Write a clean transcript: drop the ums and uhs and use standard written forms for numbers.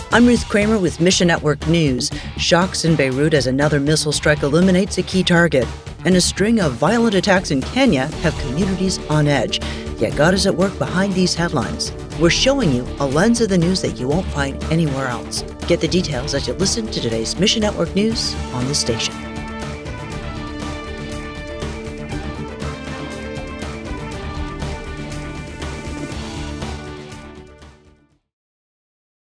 I'm Ruth Kramer with Mission Network News. Shocks in Beirut as another missile strike eliminates a key target. And a string of violent attacks in Kenya have communities on edge. Yet God is at work behind these headlines. We're showing you a lens of the news that you won't find anywhere else. Get the details as you listen to today's Mission Network News on the station.